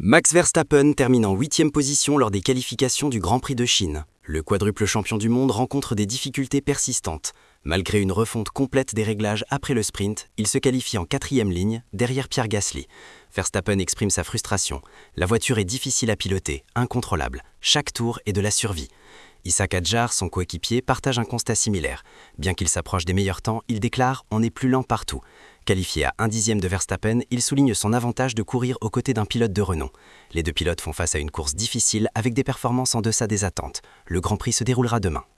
Max Verstappen termine en 8e position lors des qualifications du Grand Prix de Chine. Le quadruple champion du monde rencontre des difficultés persistantes. Malgré une refonte complète des réglages après le sprint, il se qualifie en 4e ligne, derrière Pierre Gasly. Verstappen exprime sa frustration. La voiture est difficile à piloter, incontrôlable. Chaque tour est de la survie. Issa Kadjar, son coéquipier, partage un constat similaire. Bien qu'il s'approche des meilleurs temps, il déclare « On est plus lent partout ». Qualifié à 1/10 de Verstappen, il souligne son avantage de courir aux côtés d'un pilote de renom. Les deux pilotes font face à une course difficile avec des performances en deçà des attentes. Le Grand Prix se déroulera demain.